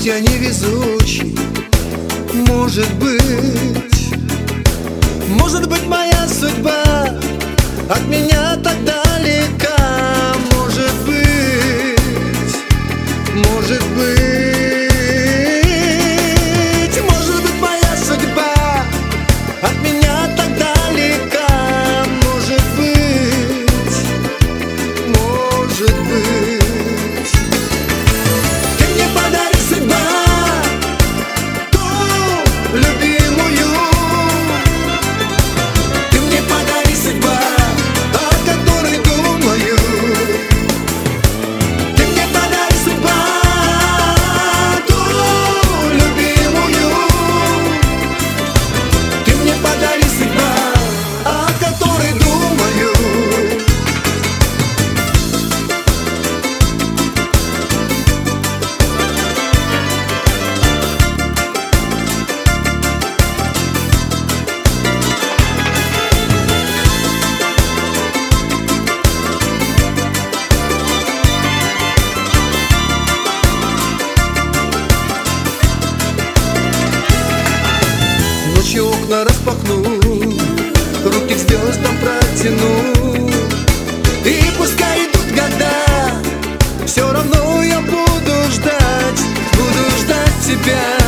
я невезучий, может быть, моя судьба от меня так далека. Может быть, моя судьба от меня так далека. Может быть, ты мне подари, судьба, ту любимую. Ты мне подари, судьба, о которой думаю. Ты мне подари, судьба, ту любимую. Ты мне подари, судьба, о которой думаю. Ночью окна распахну, руки к звездам протяну. И пускай идут года, все равно я буду ждать тебя.